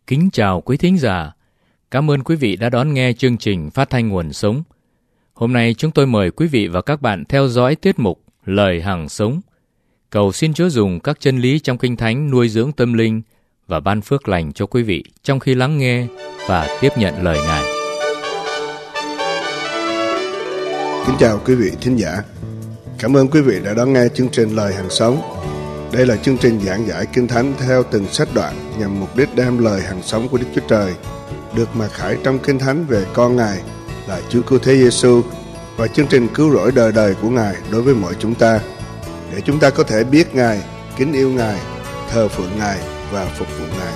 Kính chào quý thính giả. Cảm ơn quý vị đã đón nghe chương trình phát thanh Nguồn Sống. Hôm nay chúng tôi mời quý vị và các bạn theo dõi tiết mục Lời Hằng Sống. Cầu xin Chúa dùng các chân lý trong Kinh Thánh nuôi dưỡng tâm linh và ban phước lành cho quý vị trong khi lắng nghe và tiếp nhận lời Ngài. Kính chào quý vị thính giả. Cảm ơn quý vị đã đón nghe chương trình Lời Hằng Sống. Đây là chương trình giảng giải Kinh Thánh theo từng sách đoạn nhằm mục đích đem lời hằng sống của Đức Chúa Trời được mặc khải trong Kinh Thánh về con Ngài là Chúa Cứu Thế Giêsu và chương trình cứu rỗi đời đời của Ngài đối với mọi chúng ta, để chúng ta có thể biết Ngài, kính yêu Ngài, thờ phượng Ngài và phục vụ Ngài.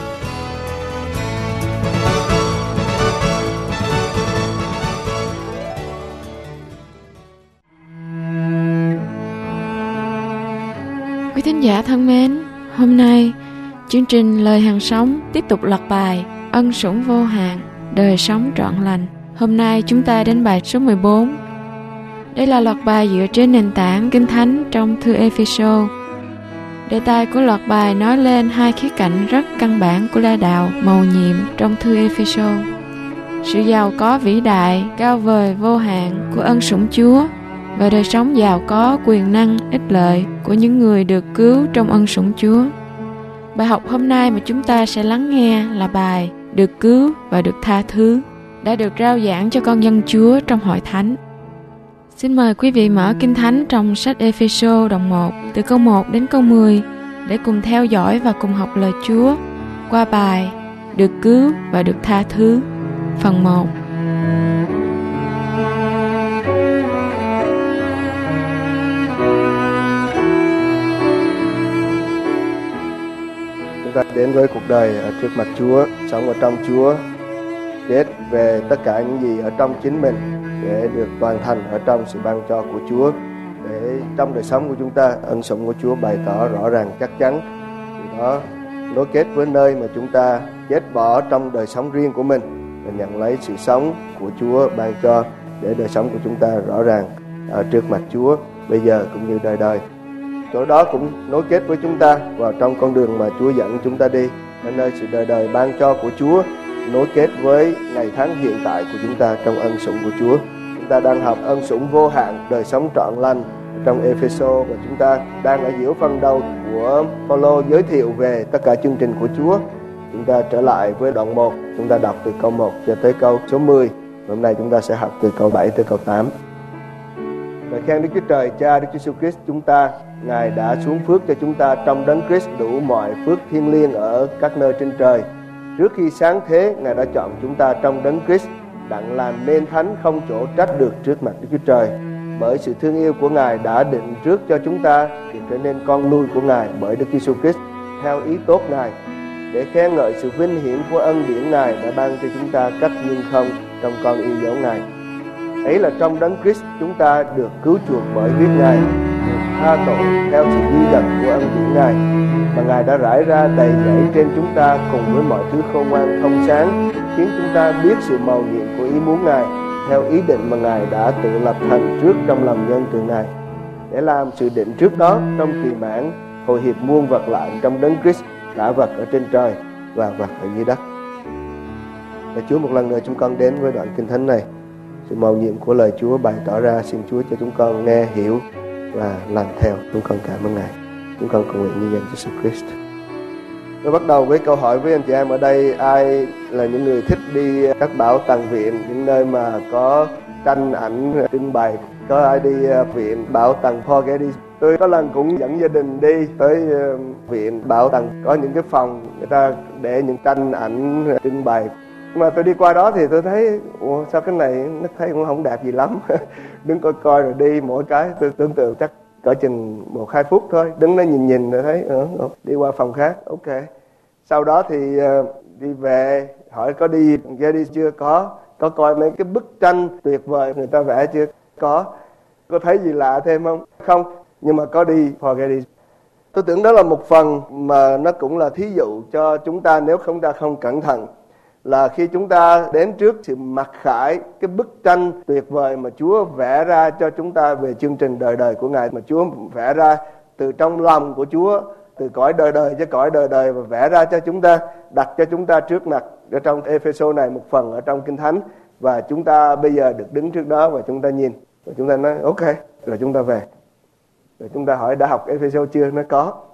Quý thính giả thân mến, hôm nay chương trình Lời Hằng Sống tiếp tục loạt bài Ân Sủng Vô Hạn, Đời Sống Trọn Lành. Hôm nay chúng ta đến bài số 14. Đây là loạt bài dựa trên nền tảng Kinh Thánh trong thư Ê-phê-sô. Đề tài của loạt bài nói lên hai khía cạnh rất căn bản của la đạo mầu nhiệm trong thư Ê-phê-sô: sự giàu có vĩ đại, cao vời, vô hạn của ân sủng Chúa và đời sống giàu có, quyền năng, ích lợi của những người được cứu trong ân sủng Chúa. Bài học hôm nay mà chúng ta sẽ lắng nghe là bài Được cứu và được tha thứ, đã được rao giảng cho con dân Chúa trong hội thánh. Xin mời quý vị mở Kinh Thánh trong sách Ê-phê-sô đoạn 1 từ câu 1 đến câu 10 để cùng theo dõi và cùng học lời Chúa qua bài Được cứu và được tha thứ, phần 1. Chúng ta đến với cuộc đời ở trước mặt Chúa, sống ở trong Chúa, chết về tất cả những gì ở trong chính mình để được hoàn thành ở trong sự ban cho của Chúa, để trong đời sống của chúng ta ân sủng của Chúa bày tỏ rõ ràng chắc chắn. Từ đó nối kết với nơi mà chúng ta chết bỏ trong đời sống riêng của mình và nhận lấy sự sống của Chúa ban cho, để đời sống của chúng ta rõ ràng ở trước mặt Chúa bây giờ cũng như đời đời. Chỗ đó cũng nối kết với chúng ta vào trong con đường mà Chúa dẫn chúng ta đi, đến nơi sự đời đời ban cho của Chúa nối kết với ngày tháng hiện tại của chúng ta trong ân sủng của Chúa. Chúng ta đang học ân sủng vô hạn, đời sống trọn lành trong Ê-phê-sô, và chúng ta đang ở giữa phần đầu của Phaolô giới thiệu về tất cả chương trình của Chúa. Chúng ta trở lại với đoạn 1, chúng ta đọc từ câu 1 cho tới câu số 10. Hôm nay chúng ta sẽ học từ câu 7 tới câu 8. Lời khen Đức Chúa Trời Cha, Đức Chúa Jesus Christ chúng ta, Ngài đã xuống phước cho chúng ta trong Đấng Christ đủ mọi phước thiêng liêng ở các nơi trên trời. Trước khi sáng thế, Ngài đã chọn chúng ta trong Đấng Christ đặng làm nên thánh không chỗ trách được trước mặt Đức Chúa Trời. Bởi sự thương yêu của Ngài đã định trước cho chúng ta được trở nên con nuôi của Ngài bởi Đức Giêsu Christ theo ý tốt Ngài, để khen ngợi sự vinh hiển của ân điển Ngài đã ban cho chúng ta cách nhưng không trong con yêu dấu Ngài. Ấy là trong Đấng Christ chúng ta được cứu chuộc bởi huyết Ngài, được tha tội theo sự ghi nhận của ân điển Ngài mà Ngài đã rải ra đầy dẫy trên chúng ta cùng với mọi thứ khôn ngoan thông sáng, khiến chúng ta biết sự mầu nhiệm của ý muốn Ngài theo ý định mà Ngài đã tự lập thành trước trong lòng nhân từ Ngài, để làm sự định trước đó trong kỳ mãn hồi hiệp muôn vật lại trong Đấng Christ, cả vật ở trên trời và vật ở dưới đất. Và Chúa một lần nữa chúng con đến với đoạn Kinh Thánh này. Sự mầu nhiệm của lời Chúa bày tỏ ra, xin Chúa cho chúng con nghe hiểu và làm theo. Chúng con cảm ơn Ngài. Chúng con cầu nguyện như danh Jesus Christ. Tôi bắt đầu với câu hỏi với anh chị em ở đây: ai là những người thích đi các bảo tàng viện, những nơi mà có tranh ảnh trưng bày? Có ai đi viện bảo tàng Paul Getty? Tôi có lần cũng dẫn gia đình đi tới viện bảo tàng, có những cái phòng người ta để những tranh ảnh trưng bày. Mà tôi đi qua đó thì tôi thấy sao cái này nó thấy cũng không đẹp gì lắm. Đứng coi rồi đi, mỗi cái tôi tưởng tượng chắc cỡ chừng 1-2 phút thôi, đứng đó nhìn rồi thấy đi qua phòng khác, ok. Sau đó thì đi về hỏi có đi Getty chưa? Có coi mấy cái bức tranh tuyệt vời người ta vẽ chưa? Có thấy gì lạ thêm không? Không, nhưng mà có đi Paul Getty. Tôi tưởng đó là một phần mà nó cũng là thí dụ cho chúng ta, nếu chúng ta không cẩn thận, là khi chúng ta đến trước sự mặc khải cái bức tranh tuyệt vời mà Chúa vẽ ra cho chúng ta về chương trình đời đời của Ngài, mà Chúa vẽ ra từ trong lòng của Chúa từ cõi đời đời cho cõi đời đời và vẽ ra cho chúng ta, đặt cho chúng ta trước mặt ở trong Ê-phê-sô này một phần ở trong Kinh Thánh, và chúng ta bây giờ được đứng trước đó và chúng ta nhìn và chúng ta nói ok, rồi chúng ta về. Rồi chúng ta hỏi đã học Ê-phê-sô chưa? Nó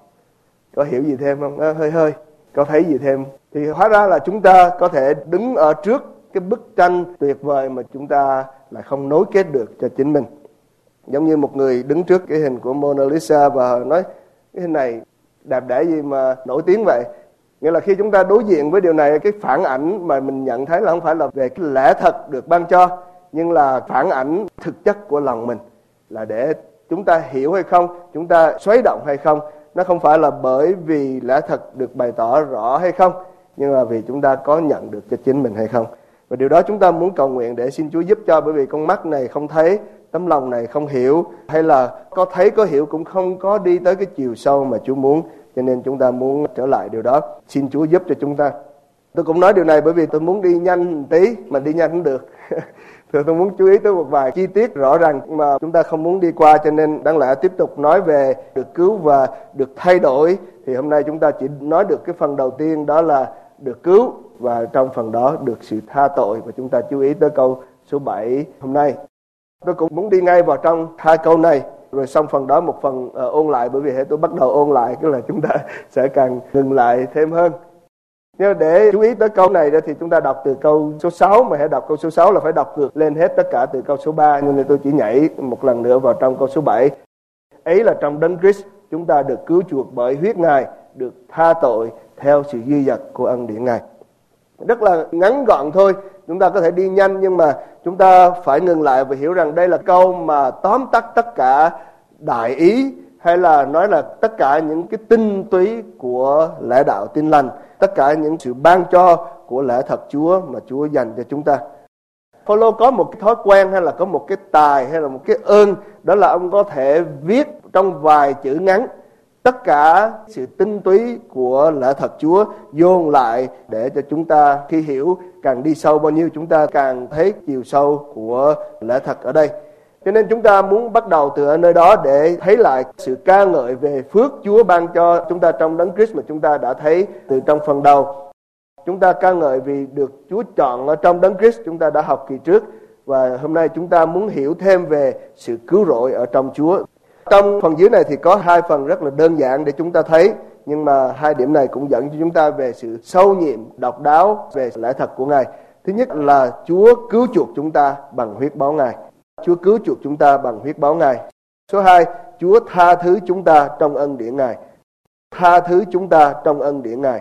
có hiểu gì thêm không? Nó hơi có thấy gì thêm? Thì hóa ra là chúng ta có thể đứng ở trước cái bức tranh tuyệt vời mà chúng ta lại không nối kết được cho chính mình. Giống như một người đứng trước cái hình của Mona Lisa và nói cái hình này đẹp đẽ gì mà nổi tiếng vậy. Nghĩa là khi chúng ta đối diện với điều này, cái phản ảnh mà mình nhận thấy là không phải là về cái lẽ thật được ban cho, nhưng là phản ảnh thực chất của lòng mình, là để chúng ta hiểu hay không, chúng ta xoáy động hay không. Nó không phải là bởi vì lẽ thật được bày tỏ rõ hay không, nhưng là vì chúng ta có nhận được cho chính mình hay không. Và điều đó chúng ta muốn cầu nguyện để xin Chúa giúp cho, bởi vì con mắt này không thấy, tấm lòng này không hiểu, hay là có thấy có hiểu cũng không có đi tới cái chiều sâu mà Chúa muốn. Cho nên chúng ta muốn trở lại điều đó. Xin Chúa giúp cho chúng ta. Tôi cũng nói điều này bởi vì tôi muốn đi nhanh một tí, mà đi nhanh không được. Tôi muốn chú ý tới một vài chi tiết rõ ràng mà chúng ta không muốn đi qua, cho nên đáng lẽ tiếp tục nói về được cứu và được thay đổi. Thì hôm nay chúng ta chỉ nói được cái phần đầu tiên, đó là được cứu, và trong phần đó được sự tha tội. Và chúng ta chú ý tới câu số 7 hôm nay. Tôi cũng muốn đi ngay vào trong hai câu này, rồi xong phần đó một phần ôn lại, bởi vì hễ tôi bắt đầu ôn lại tức là chúng ta sẽ càng ngừng lại thêm hơn. Nhưng để chú ý tới câu này thì chúng ta đọc từ câu số 6, mà hãy đọc câu số 6 là phải đọc ngược lên hết tất cả từ câu số 3, nhưng tôi chỉ nhảy một lần nữa vào trong câu số 7. Ấy là trong Đấng Christ chúng ta được cứu chuộc bởi huyết Ngài, được tha tội theo sự dư dật của ân điển Ngài. Rất là ngắn gọn thôi, chúng ta có thể đi nhanh, nhưng mà chúng ta phải ngừng lại và hiểu rằng đây là câu mà tóm tắt tất cả đại ý, hay là nói là tất cả những cái tinh túy của lẽ đạo tin lành, tất cả những sự ban cho của lẽ thật Chúa mà Chúa dành cho chúng ta. Phaolô có một cái thói quen, hay là có một cái tài, hay là một cái ơn, đó là ông có thể viết trong vài chữ ngắn tất cả sự tinh túy của lẽ thật Chúa dồn lại, để cho chúng ta khi hiểu càng đi sâu bao nhiêu, chúng ta càng thấy chiều sâu của lẽ thật ở đây. Cho nên chúng ta muốn bắt đầu từ ở nơi đó để thấy lại sự ca ngợi về phước Chúa ban cho chúng ta trong Đấng Christ mà chúng ta đã thấy từ trong phần đầu. Chúng ta ca ngợi vì được Chúa chọn ở trong Đấng Christ, chúng ta đã học kỳ trước, và hôm nay chúng ta muốn hiểu thêm về sự cứu rỗi ở trong Chúa. Trong phần dưới này thì có hai phần rất là đơn giản để chúng ta thấy, nhưng mà hai điểm này cũng dẫn cho chúng ta về sự sâu nhiệm, độc đáo về lẽ thật của Ngài. Thứ nhất là Chúa cứu chuộc chúng ta bằng huyết báu Ngài. Chúa cứu chuộc chúng ta bằng huyết báu Ngài. Số 2, Chúa tha thứ chúng ta trong ân điển Ngài. Tha thứ chúng ta trong ân điển Ngài.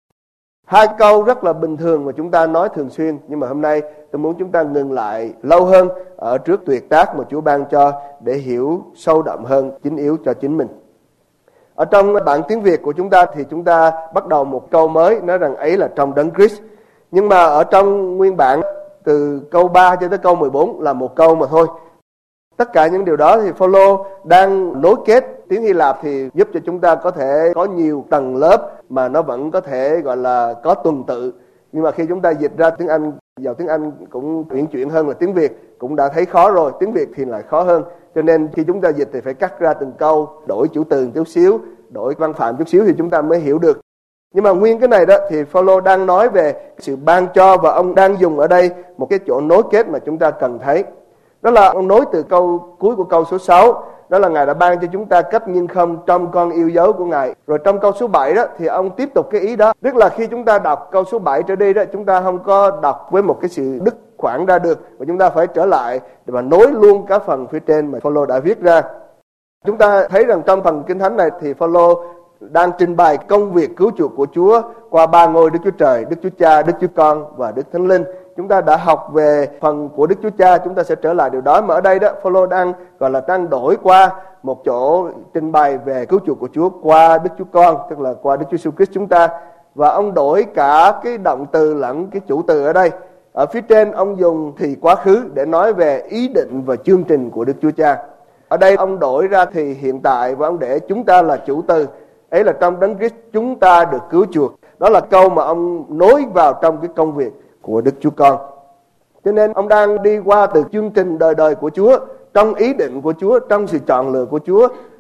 Hai câu rất là bình thường mà chúng ta nói thường xuyên, nhưng mà hôm nay tôi muốn chúng ta ngừng lại lâu hơn ở trước tuyệt tác mà Chúa ban cho, để hiểu sâu đậm hơn chính yếu cho chính mình. Ở trong bản tiếng Việt của chúng ta thì chúng ta bắt đầu một câu mới, nói rằng ấy là trong Đấng Christ. Nhưng mà ở trong nguyên bản từ câu 3 cho tới câu 14 là một câu mà thôi. Tất cả những điều đó thì Phaolô đang nối kết. Tiếng Hy Lạp thì giúp cho chúng ta có thể có nhiều tầng lớp mà nó vẫn có thể gọi là có tuần tự. Nhưng mà khi chúng ta dịch ra tiếng Anh, vào tiếng Anh cũng uyển chuyển hơn là tiếng Việt, cũng đã thấy khó rồi, tiếng Việt thì lại khó hơn. Cho nên khi chúng ta dịch thì phải cắt ra từng câu, đổi chủ từ chút xíu, đổi văn phạm chút xíu thì chúng ta mới hiểu được. Nhưng mà nguyên cái này đó thì Phaolô đang nói về sự ban cho, và ông đang dùng ở đây một cái chỗ nối kết mà chúng ta cần thấy. Đó là ông nối từ câu cuối của câu số 6, đó là Ngài đã ban cho chúng ta cách nhưng không trong con yêu dấu của Ngài. Rồi trong câu số 7 đó thì ông tiếp tục cái ý đó. Tức là khi chúng ta đọc câu số 7 trở đi đó, chúng ta không có đọc với một cái sự đứt khoảng ra được, và chúng ta phải trở lại để mà nối luôn cả phần phía trên mà Phaolô đã viết ra. Chúng ta thấy rằng trong phần Kinh Thánh này thì Phaolô đang trình bày công việc cứu chuộc của Chúa qua ba ngôi Đức Chúa Trời, Đức Chúa Cha, Đức Chúa Con và Đức Thánh Linh. Chúng ta đã học về phần của Đức Chúa Cha, chúng ta sẽ trở lại điều đó. Mà ở đây đó, Phaolô đang gọi là đang đổi qua một chỗ trình bày về cứu chuộc của Chúa qua Đức Chúa Con, tức là qua Đức Chúa Jesus Christ chúng ta. Và ông đổi cả cái động từ lẫn cái chủ từ ở đây. Ở phía trên ông dùng thì quá khứ để nói về ý định và chương trình của Đức Chúa Cha. Ở đây ông đổi ra thì hiện tại, và ông để chúng ta là chủ từ. Ấy là trong Đấng Christ chúng ta được cứu chuộc. Đó là câu mà ông nối vào trong cái công việc của Đức Chúa Con. Cho nên ông đang đi qua từ chương trình đời đời của Chúa, trong ý định của Chúa, trong sự chọn lựa của Chúa,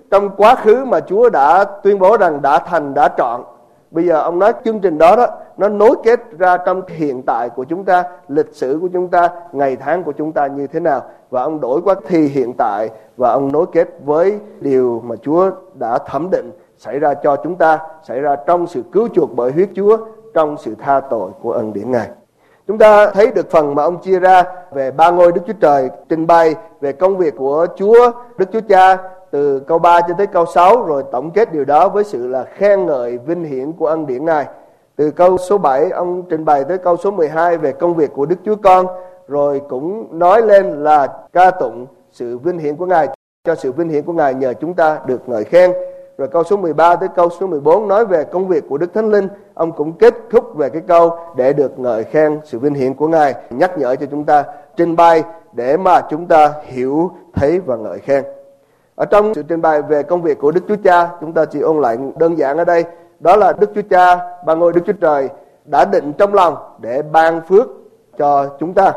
trong quá khứ mà Chúa đã tuyên bố rằng đã trọn. Bây giờ ông nói chương trình đó nó nối kết ra trong hiện tại của chúng ta, lịch sử của chúng ta, ngày tháng của chúng ta như thế nào. Và ông đổi qua thì hiện tại và ông nối kết với điều mà Chúa đã thẩm định xảy ra cho chúng ta, xảy ra trong sự cứu chuộc bởi huyết Chúa, trong sự tha tội của ân điển Ngài. Chúng ta thấy được phần mà ông chia ra về ba ngôi Đức Chúa Trời, trình bày về công việc của Chúa, Đức Chúa Cha từ câu 3 cho tới câu 6, rồi tổng kết điều đó với sự là khen ngợi vinh hiển của ân điển Ngài. Từ câu số 7 ông trình bày tới câu số 12 về công việc của Đức Chúa Con, rồi cũng nói lên là ca tụng sự vinh hiển của Ngài, cho sự vinh hiển của Ngài nhờ chúng ta được ngợi khen. Rồi câu số 13 tới câu số 14 nói về công việc của Đức Thánh Linh. Ông cũng kết thúc về cái câu để được ngợi khen sự vinh hiển của Ngài, nhắc nhở cho chúng ta trình bày để mà chúng ta hiểu, thấy và ngợi khen. Ở trong sự trình bày về công việc của Đức Chúa Cha, chúng ta chỉ ôn lại đơn giản ở đây. Đó là Đức Chúa Cha, ba ngôi Đức Chúa Trời đã định trong lòng để ban phước cho chúng ta.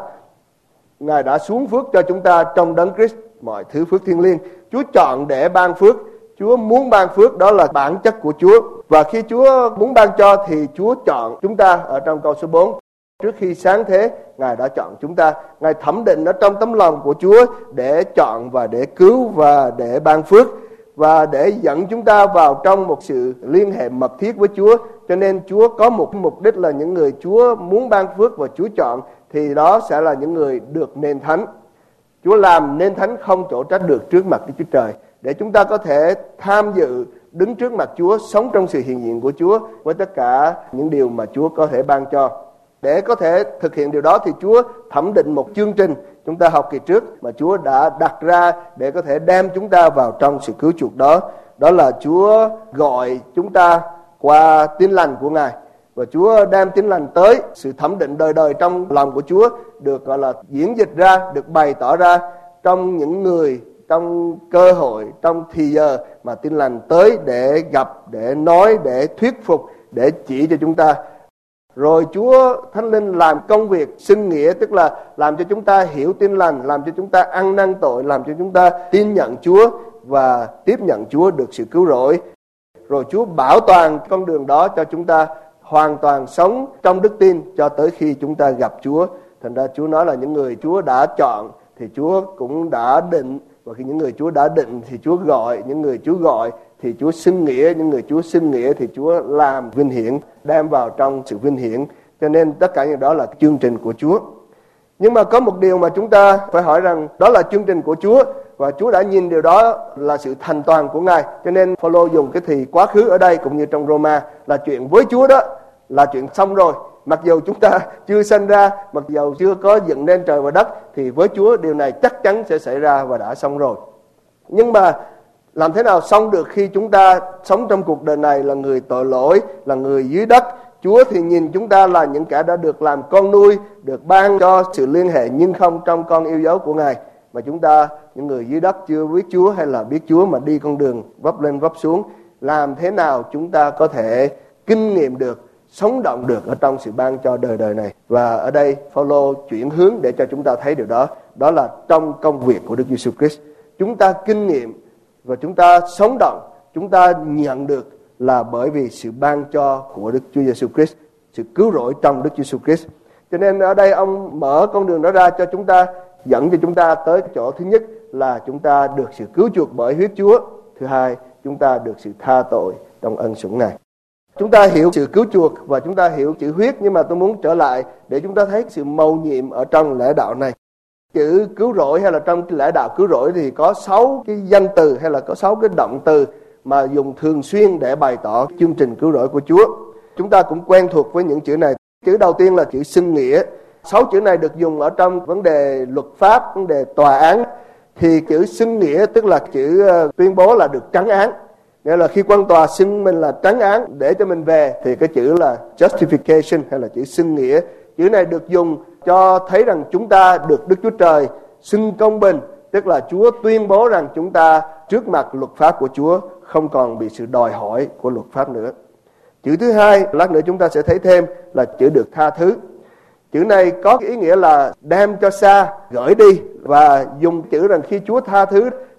Ngài đã xuống phước cho chúng ta trong Đấng Christ mọi thứ phước thiêng liêng. Chúa chọn để ban phước. Chúa muốn ban phước, đó là bản chất của Chúa. Và khi Chúa muốn ban cho thì Chúa chọn chúng ta. Ở trong câu số 4, trước khi sáng thế, Ngài đã chọn chúng ta. Ngài thẩm định ở trong tấm lòng của Chúa để chọn và để cứu và để ban phước, và để dẫn chúng ta vào trong một sự liên hệ mật thiết với Chúa. Cho nên Chúa có một mục đích là những người Chúa muốn ban phước và Chúa chọn thì đó sẽ là những người được nên thánh. Chúa làm nên thánh không chỗ trách được trước mặt Đức Chúa Trời, để chúng ta có thể tham dự đứng trước mặt Chúa, sống trong sự hiện diện của Chúa với tất cả những điều mà Chúa có thể ban cho. Để có thể thực hiện điều đó thì Chúa thẩm định một chương trình chúng ta học kỳ trước mà Chúa đã đặt ra để có thể đem chúng ta vào trong sự cứu chuộc đó. Đó là Chúa gọi chúng ta qua tin lành của Ngài, và Chúa đem tin lành tới. Sự thẩm định đời đời trong lòng của Chúa được gọi là diễn dịch ra, được bày tỏ ra trong những người, trong cơ hội, trong thì giờ mà tin lành tới để gặp, để nói, để thuyết phục, để chỉ cho chúng ta. Rồi Chúa Thánh Linh làm công việc xưng nghĩa, tức là làm cho chúng ta hiểu tin lành, làm cho chúng ta ăn năn tội, làm cho chúng ta tin nhận Chúa và tiếp nhận Chúa được sự cứu rỗi. Rồi Chúa bảo toàn con đường đó cho chúng ta hoàn toàn sống trong đức tin cho tới khi chúng ta gặp Chúa. Thành ra Chúa nói là những người Chúa đã chọn thì Chúa cũng đã định, và khi những người Chúa đã định thì Chúa gọi, những người Chúa gọi thì Chúa xưng nghĩa, những người Chúa xưng nghĩa thì Chúa làm vinh hiển, đem vào trong sự vinh hiển. Cho nên tất cả những đó là chương trình của Chúa. Nhưng mà có một điều mà chúng ta phải hỏi rằng đó là chương trình của Chúa, và Chúa đã nhìn điều đó là sự thành toàn của Ngài. Cho nên Phaolô dùng cái thì quá khứ ở đây cũng như trong Roma là chuyện với Chúa đó là chuyện xong rồi. Mặc dù chúng ta chưa sanh ra, mặc dù chưa có dựng nên trời và đất, thì với Chúa điều này chắc chắn sẽ xảy ra và đã xong rồi. Nhưng mà làm thế nào xong được khi chúng ta sống trong cuộc đời này là người tội lỗi, là người dưới đất? Chúa thì nhìn chúng ta là những kẻ đã được làm con nuôi, được ban cho sự liên hệ nhưng không trong con yêu dấu của Ngài. Mà chúng ta, những người dưới đất chưa biết Chúa hay là biết Chúa mà đi con đường vấp lên vấp xuống, làm thế nào chúng ta có thể kinh nghiệm được, sống động được ở trong sự ban cho đời đời này? Và ở đây Phaolô chuyển hướng để cho chúng ta thấy điều đó. Đó là trong công việc của Đức Giêsu Christ, chúng ta kinh nghiệm và chúng ta sống động, chúng ta nhận được là bởi vì sự ban cho của Đức Chúa Giêsu Christ, sự cứu rỗi trong Đức Giêsu Christ. Cho nên ở đây ông mở con đường đó ra cho chúng ta, dẫn cho chúng ta tới chỗ thứ nhất là chúng ta được sự cứu chuộc bởi huyết Chúa. Thứ hai, chúng ta được sự tha tội trong ân sủng Ngài. Chúng ta hiểu sự cứu chuộc và chúng ta hiểu chữ huyết, nhưng mà tôi muốn trở lại để chúng ta thấy sự mầu nhiệm ở trong lẽ đạo này. Chữ cứu rỗi hay là trong lẽ đạo cứu rỗi thì có 6 cái danh từ hay là có 6 cái động từ mà dùng thường xuyên để bày tỏ chương trình cứu rỗi của Chúa. Chúng ta cũng quen thuộc với những chữ này. Chữ đầu tiên là chữ xưng nghĩa. 6 chữ này được dùng ở trong vấn đề luật pháp, vấn đề tòa án. Thì chữ xưng nghĩa tức là chữ tuyên bố là được trắng án. Nghĩa là khi quan tòa xưng mình là trắng án để cho mình về thì cái chữ là justification hay là chữ xưng nghĩa. Chữ này được dùng cho thấy rằng chúng ta được Đức Chúa Trời xưng công bình, tức là Chúa tuyên bố rằng chúng ta trước mặt luật pháp của Chúa không còn bị sự đòi hỏi của luật pháp nữa. Chữ thứ hai, lát nữa chúng ta sẽ thấy thêm, là chữ được tha thứ. Chữ này có ý nghĩa là đem cho xa, gửi đi, và dùng chữ rằng khi Chúa tha thứ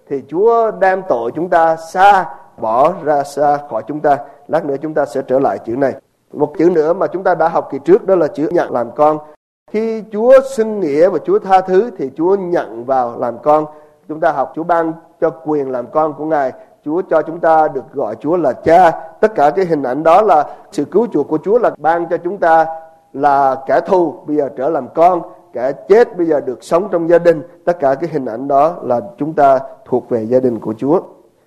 thì Chúa đem tội chúng ta bỏ ra xa khỏi chúng ta. Lát nữa chúng ta sẽ trở lại chữ này. Một chữ nữa mà chúng ta đã học kỳ trước, đó là chữ nhận làm con. Khi Chúa xưng nghĩa và Chúa tha thứ thì Chúa nhận vào làm con. Chúng ta học Chúa ban cho quyền làm con của Ngài. Chúa cho chúng ta được gọi Chúa là Cha. Tất cả cái hình ảnh đó là sự cứu chuộc của Chúa, là ban cho chúng ta là kẻ thù bây giờ trở làm con, kẻ chết bây giờ được sống trong gia đình. Tất cả cái hình ảnh đó là chúng ta thuộc về gia đình của Chúa.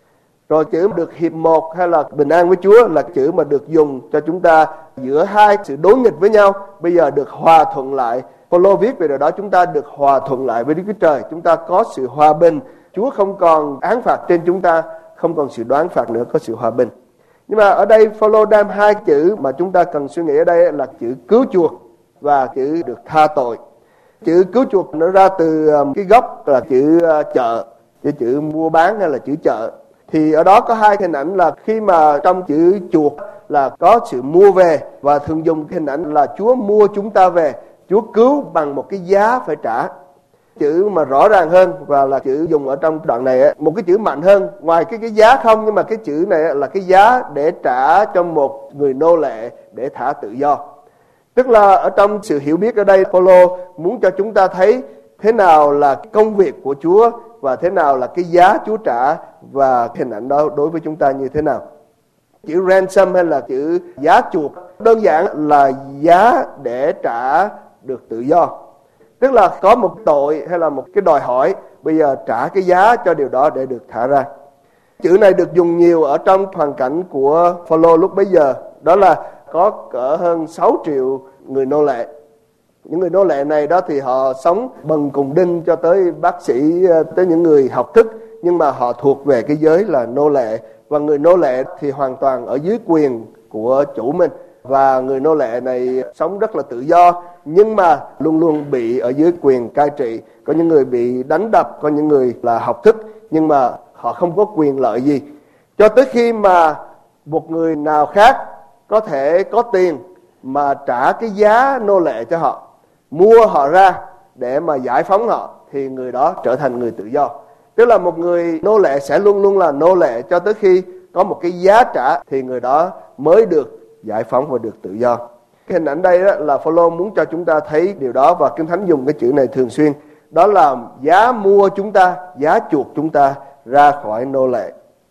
Rồi chữ được hiệp một hay là bình an với Chúa là chữ mà được dùng cho chúng ta giữa hai sự đối nghịch với nhau, bây giờ được hòa thuận lại. Phaolô viết về điều đó, chúng ta được hòa thuận lại với Đức Chúa Trời. Chúng ta có sự hòa bình. Chúa không còn án phạt trên chúng ta, không còn sự đoán phạt nữa, có sự hòa bình. Nhưng mà ở đây Phaolô đem hai chữ mà chúng ta cần suy nghĩ ở đây là chữ cứu chuộc và chữ được tha tội. Chữ cứu chuộc nó ra từ cái gốc là chữ chợ, chữ mua bán hay là chữ chợ. Thì ở đó có hai hình ảnh là khi mà trong chữ chuộc là có sự mua về, và thường dùng cái hình ảnh là Chúa mua chúng ta về. Chúa cứu bằng một cái giá phải trả. Chữ mà rõ ràng hơn và là chữ dùng ở trong đoạn này ấy, một cái chữ mạnh hơn ngoài cái giá không, nhưng mà cái chữ này là cái giá để trả cho một người nô lệ để thả tự do. Tức là ở trong sự hiểu biết ở đây, Phaolô muốn cho chúng ta thấy thế nào là công việc của Chúa và thế nào là cái giá Chúa trả, và hình ảnh đó đối với chúng ta như thế nào. Chữ ransom hay là chữ giá chuộc đơn giản là giá để trả được tự do. Tức là có một tội hay là một cái đòi hỏi, bây giờ trả cái giá cho điều đó để được thả ra. Chữ này được dùng nhiều ở trong hoàn cảnh của Phaolô lúc bấy giờ. Đó là có cỡ hơn 6 triệu người nô lệ. Những người nô lệ này đó thì họ sống bằng cùng đinh cho tới bác sĩ, tới những người học thức, nhưng mà họ thuộc về cái giới là nô lệ. Và người nô lệ thì hoàn toàn ở dưới quyền của chủ mình. Và người nô lệ này sống rất là tự do, nhưng mà luôn luôn bị ở dưới quyền cai trị. Có những người bị đánh đập, có những người là học thức, nhưng mà họ không có quyền lợi gì. Cho tới khi mà một người nào khác có thể có tiền mà trả cái giá nô lệ cho họ, mua họ ra để mà giải phóng họ, thì người đó trở thành người tự do. Tức là một người nô lệ sẽ luôn luôn là nô lệ cho tới khi có một cái giá trả thì người đó mới được giải phóng và được tự do. Cái hình ảnh đây đó là Phaolô muốn cho chúng ta thấy điều đó, và Kinh Thánh dùng cái chữ này thường xuyên. Đó là giá mua chúng ta, giá chuộc chúng ta ra khỏi nô lệ.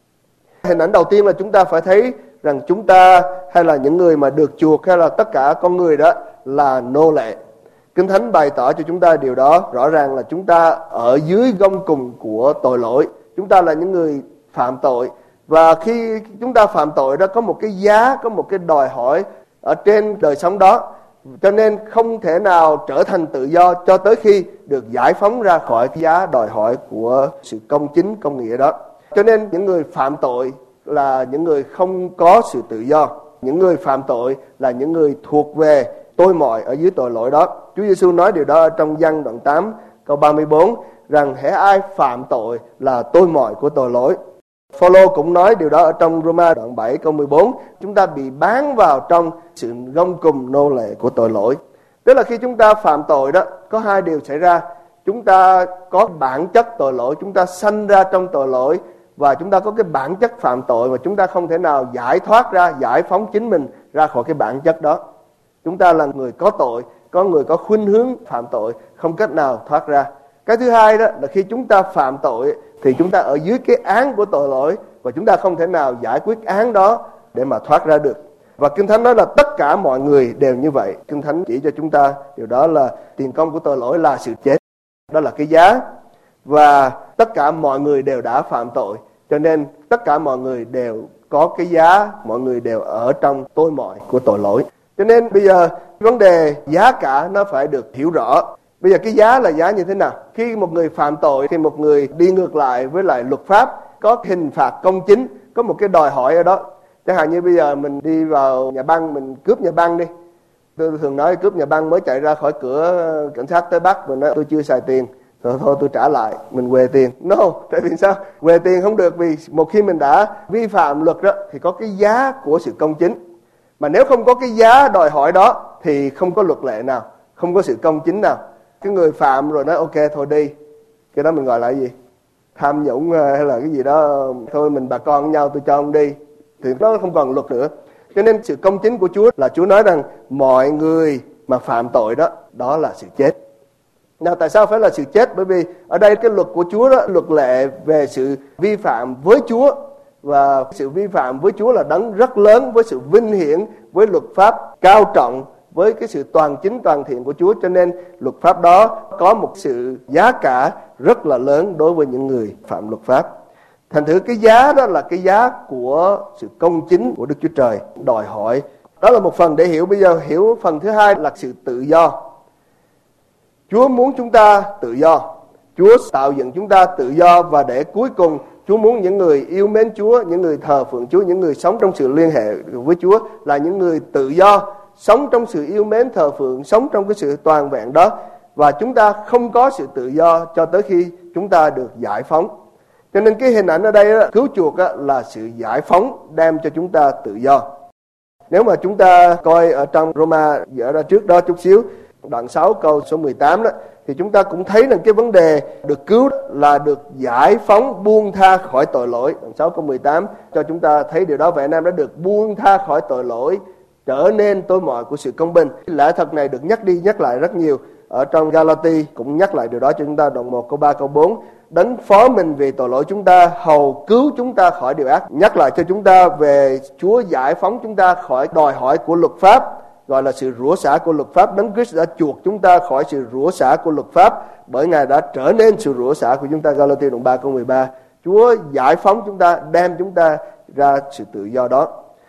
Hình ảnh đầu tiên là chúng ta phải thấy rằng chúng ta hay là những người mà được chuộc hay là tất cả con người đó là nô lệ. Kinh Thánh bày tỏ cho chúng ta điều đó rõ ràng là chúng ta ở dưới gông cùm của tội lỗi. Chúng ta là những người phạm tội. Và khi chúng ta phạm tội đó có một cái giá, có một cái đòi hỏi ở trên đời sống đó. Cho nên không thể nào trở thành tự do cho tới khi được giải phóng ra khỏi cái giá đòi hỏi của sự công chính, công nghĩa đó. Cho nên những người phạm tội là những người không có sự tự do. Những người phạm tội là những người thuộc về tôi mọi ở dưới tội lỗi đó. Chúa Giêsu nói điều đó ở trong Giăng đoạn 8 câu 34 rằng hễ ai phạm tội là tôi mọi của tội lỗi. Phaolô cũng nói điều đó ở trong Roma đoạn 7 câu 14, chúng ta bị bán vào trong sự gông cùm nô lệ của tội lỗi. Tức là khi chúng ta phạm tội đó, có hai điều xảy ra. Chúng ta có bản chất tội lỗi, chúng ta sanh ra trong tội lỗi, và chúng ta có cái bản chất phạm tội mà chúng ta không thể nào giải thoát ra, giải phóng chính mình ra khỏi cái bản chất đó. Chúng ta là người có tội, có người có khuynh hướng phạm tội, không cách nào thoát ra. Cái thứ hai đó là khi chúng ta phạm tội thì chúng ta ở dưới cái án của tội lỗi, và chúng ta không thể nào giải quyết án đó để mà thoát ra được. Và Kinh Thánh nói là tất cả mọi người đều như vậy. Kinh Thánh chỉ cho chúng ta điều đó là tiền công của tội lỗi là sự chết. Đó là cái giá. Và tất cả mọi người đều đã phạm tội. Cho nên tất cả mọi người đều có cái giá, mọi người đều ở trong tôi mọi của tội lỗi. Cho nên bây giờ vấn đề giá cả nó phải được hiểu rõ. Bây giờ cái giá là giá như thế nào? Khi một người phạm tội, khi một người đi ngược lại với lại luật pháp, có hình phạt công chính, có một cái đòi hỏi ở đó. Chẳng hạn như bây giờ mình đi vào nhà băng, mình cướp nhà băng đi. Tôi thường nói cướp nhà băng mới chạy ra khỏi cửa cảnh sát tới bắt, mình nói tôi chưa xài tiền, thôi tôi trả lại, mình huề tiền. No, tại vì sao? Huề tiền không được, vì một khi mình đã vi phạm luật đó thì có cái giá của sự công chính. Mà nếu không có cái giá đòi hỏi đó thì không có luật lệ nào, không có sự công chính nào. Cái người phạm rồi nói ok thôi đi, cái đó mình gọi là gì? tham nhũng hay là cái gì đó, thôi mình bà con với nhau tôi cho ông đi, thì nó không còn luật nữa. Cho nên sự công chính của Chúa là Chúa nói rằng mọi người mà phạm tội đó là sự chết. Nào tại sao phải là sự chết? Bởi vì ở đây cái luật của Chúa đó, luật lệ về sự vi phạm với Chúa, và sự vi phạm với Chúa là đấng rất lớn, với sự vinh hiển, với luật pháp cao trọng, với cái sự toàn chính toàn thiện của Chúa. Cho nên luật pháp đó có một sự giá cả rất là lớn đối với những người phạm luật pháp. Thành thử cái giá đó là cái giá của sự công chính của Đức Chúa Trời đòi hỏi. Đó là một phần để hiểu. Bây giờ hiểu phần thứ hai là sự tự do. Chúa muốn chúng ta tự do. Chúa tạo dựng chúng ta tự do, và để cuối cùng Chúa muốn những người yêu mến Chúa, những người thờ phượng Chúa, những người sống trong sự liên hệ với Chúa là những người tự do, sống trong sự yêu mến thờ phượng, sống trong cái sự toàn vẹn đó. Và chúng ta không có sự tự do cho tới khi chúng ta được giải phóng. Cho nên cái hình ảnh ở đây đó, cứu chuộc đó, là sự giải phóng đem cho chúng ta tự do. Nếu mà chúng ta coi ở trong Roma dở ra trước đó chút xíu, đoạn 6 câu số 18 đó, thì chúng ta cũng thấy rằng cái vấn đề được cứu là được giải phóng, buông tha khỏi tội lỗi. Đoạn 6 câu 18 cho chúng ta thấy điều đó. Vậy anh em đã được buông tha khỏi tội lỗi, trở nên tôi mọi của sự công bình. Lẽ thật này được nhắc đi nhắc lại rất nhiều. Ở trong Galati cũng nhắc lại điều đó cho chúng ta. Đoạn 1 câu 3 câu 4, đấng phó mình vì tội lỗi chúng ta, hầu cứu chúng ta khỏi điều ác. Nhắc lại cho chúng ta về Chúa giải phóng chúng ta khỏi đòi hỏi của luật pháp, gọi là sự rủa xả của luật pháp. Đấng Christ đã chuộc chúng ta khỏi sự rủa xả của luật pháp, bởi Ngài đã trở nên sự rủa xả của chúng ta. Galati đoạn 3 câu 13. Chúa giải phóng chúng ta, đem chúng ta ra sự tự do đó.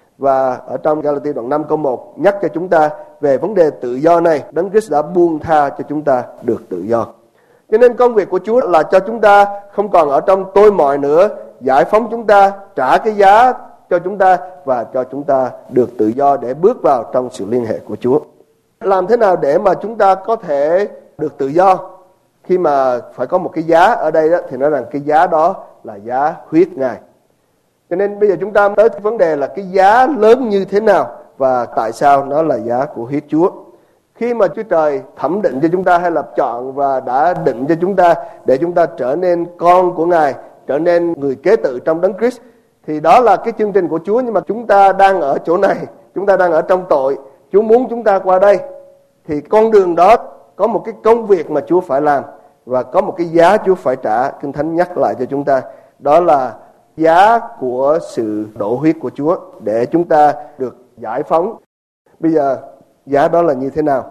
Và ở trong Galati đoạn 5 câu 1 nhắc cho chúng ta về vấn đề tự do này. Đấng Christ đã buông tha cho chúng ta được tự do. Cho nên công việc của Chúa là cho chúng ta không còn ở trong tôi mọi nữa, giải phóng chúng ta, trả cái giá cho chúng ta và cho chúng ta được tự do để bước vào trong sự liên hệ của Chúa. Làm thế nào để mà chúng ta có thể được tự do? Khi mà phải có một cái giá ở đây đó, thì nói rằng cái giá đó là giá huyết Ngài. Cho nên bây giờ chúng ta tới vấn đề là cái giá lớn như thế nào và tại sao nó là giá của huyết Chúa. Khi mà Chúa Trời thẩm định cho chúng ta hay là chọn và đã định cho chúng ta để chúng ta trở nên con của Ngài, trở nên người kế tự trong Đấng Christ, thì đó là cái chương trình của Chúa. Nhưng mà chúng ta đang ở chỗ này, chúng ta đang ở trong tội, Chúa muốn chúng ta qua đây. Thì con đường đó có một cái công việc mà Chúa phải làm, và có một cái giá Chúa phải trả. Kinh Thánh nhắc lại cho chúng ta, đó là giá của sự đổ huyết của Chúa để chúng ta được giải phóng. Bây giờ giá đó là như thế nào?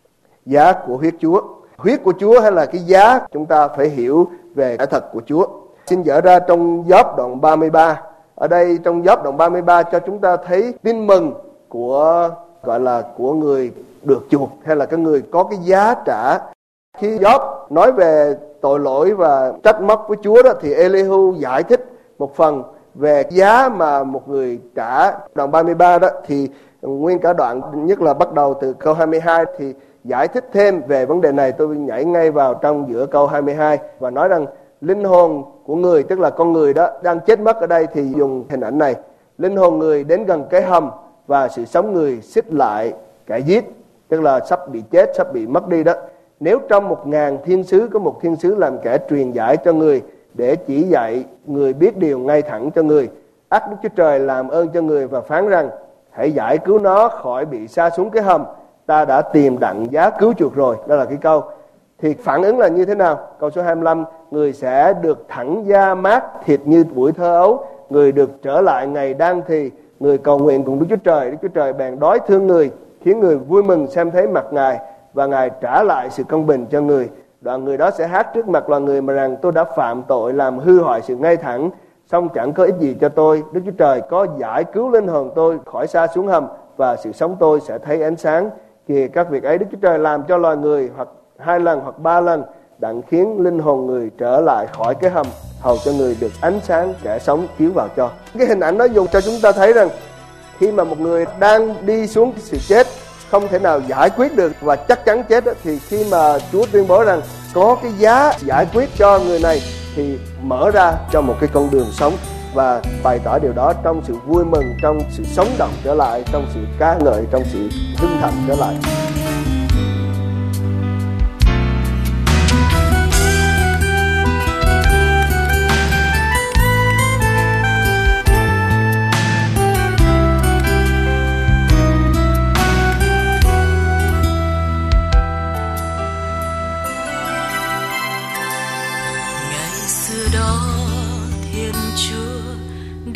Giá của huyết Chúa. Huyết của Chúa hay là cái giá, chúng ta phải hiểu về cái thật của Chúa. Xin dở ra trong Gióp đoạn 33. Ở đây trong Gióp đoạn 33 cho chúng ta thấy tin mừng của, gọi là của người được chuộc, hay là cái người có cái giá trả. Khi Gióp nói về tội lỗi và trách móc với Chúa đó, thì Elihu giải thích một phần về giá mà một người trả. Đoạn 33 đó thì nguyên cả đoạn, nhất là bắt đầu từ câu 22 thì giải thích thêm về vấn đề này. Tôi nhảy ngay vào trong giữa câu 22 và nói rằng linh hồn của người, tức là con người đó đang chết mất. Ở đây thì dùng hình ảnh này: linh hồn người đến gần cái hầm và sự sống người xích lại kẻ giết, tức là sắp bị chết, sắp bị mất đi đó. Nếu trong 1000 thiên sứ có một thiên sứ làm kẻ truyền giải cho người để chỉ dạy người biết điều ngay thẳng cho người, ắt Đức Chúa Trời làm ơn cho người và phán rằng hãy giải cứu nó khỏi bị sa xuống cái hầm, ta đã tìm đặng giá cứu chuộc rồi. Đó là cái câu. Thì phản ứng là như thế nào? Câu số 25: người sẽ được thẳng da mát thịt như buổi thơ ấu, người được trở lại ngày đang thì, người cầu nguyện cùng Đức Chúa Trời, Đức Chúa Trời bèn đói thương người, khiến người vui mừng xem thấy mặt Ngài, và Ngài trả lại sự công bình cho người. Đoạn người đó sẽ hát trước mặt loài người mà rằng: tôi đã phạm tội làm hư hoại sự ngay thẳng, song chẳng có ích gì cho tôi. Đức Chúa Trời có giải cứu linh hồn tôi khỏi sa xuống hầm, và sự sống tôi sẽ thấy ánh sáng. Kìa các việc ấy Đức Chúa Trời làm cho loài người hoặc 2 lần hoặc 3 lần, đặng khiến linh hồn người trở lại khỏi cái hầm, hầu cho người được ánh sáng kẻ sống chiếu vào cho. Cái hình ảnh đó dùng cho chúng ta thấy rằng khi mà một người đang đi xuống sự chết, không thể nào giải quyết được và chắc chắn chết đó, thì khi mà Chúa tuyên bố rằng có cái giá giải quyết cho người này, thì mở ra cho một cái con đường sống, và bày tỏ điều đó trong sự vui mừng, trong sự sống động trở lại, trong sự ca ngợi, trong sự hưng thịnh trở lại.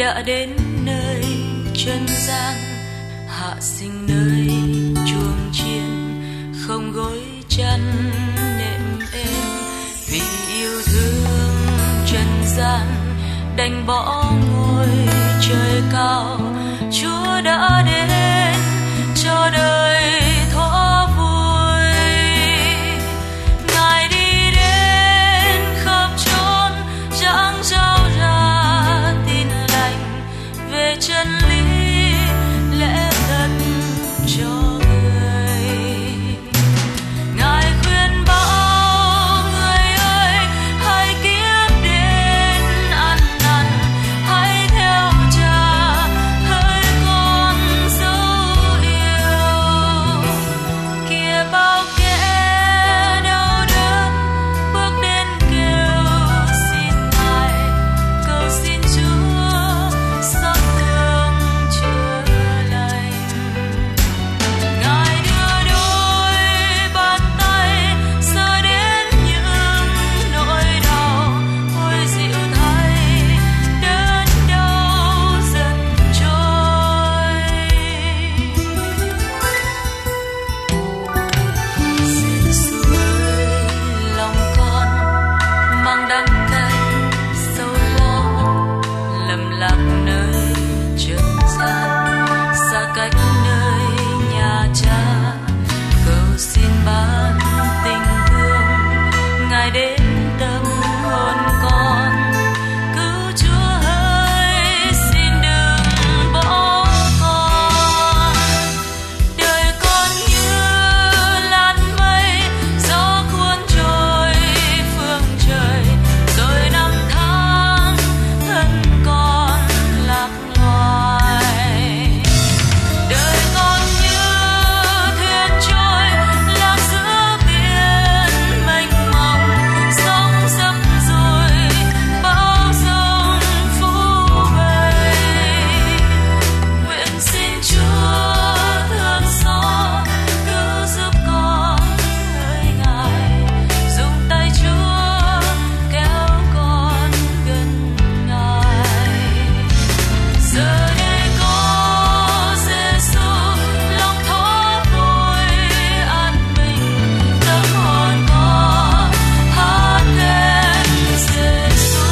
đã đến nơi chân gian, hạ sinh nơi chuồng chiên, không gối chăn nệm êm. Vì yêu thương trần gian, đành bỏ ngôi trời cao. Chúa đã đến cho đời thỏa vui. Ngài đi đến khắp chốn, giảng trao ra tin lành về chân lý, lẽ thật cho người. Ngài khuyên bảo người ơi, hãy kiếp đến ăn năn, hãy theo Cha hỡi con dấu yêu. Kìa bao kẻ đau đớn bước đến kêu xin Ngài, cầu xin Chúa xót thương chữa lành. Ngài đưa đôi bàn tay sờ đến những nỗi đau, ôi dịu thay đớn đau dần trôi. Giêsu ơi, lòng con mang đắng cay sâu lo, lầm lạc nơi trần gian, xa cách nơi nhà Cha, cầu xin ban tình thương. Ngài đến tâm hồn con, cứu Chúa ơi, xin đừng bỏ con. Đời con như làn mây, gió cuốn trôi phương trời, rồi năm tháng thân con lạc loài. Đời con như thuyền trôi lạc giữa biển mênh mông, sóng dập dồi bão giông phủ vây. Nguyện xin Chúa thương xót cứu giúp con hỡi Ngài, dùng tay Chúa kéo con gần Ngài. Giờ đây có Giêsu, lòng thỏa vui an bình, tâm hồn con hát lên Giêsu.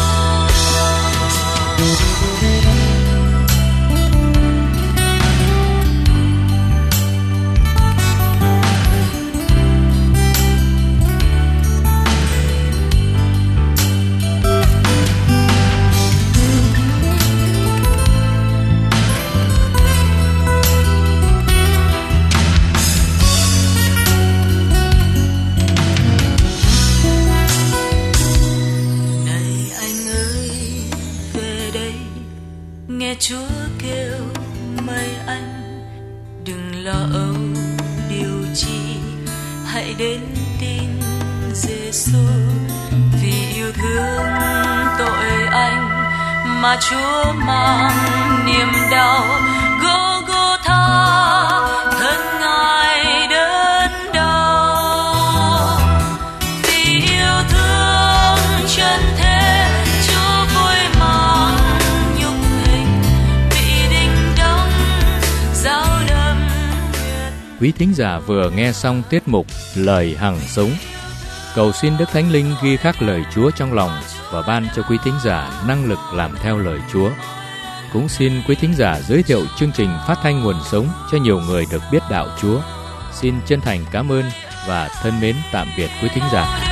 Này anh ơi, về đây nghe Chúa kêu mời anh, đừng lo âu điều chi, hãy đến tin Giêsu. Vì yêu thương tội anh mà Chúa mang niềm đau, Gô-gô-tha thân Ngài đớn đau. Vì yêu thương chân thế, Chúa vui mang nhục hình, bị đinh đóng dao đâm huyết. Quý thính giả vừa nghe xong tiết mục Lời Hằng Sống. Cầu xin Đức Thánh Linh ghi khắc lời Chúa trong lòng và ban cho quý thính giả năng lực làm theo lời Chúa. Cũng xin quý thính giả giới thiệu chương trình phát thanh Nguồn Sống cho nhiều người được biết đạo Chúa. Xin chân thành cảm ơn và thân mến tạm biệt quý thính giả.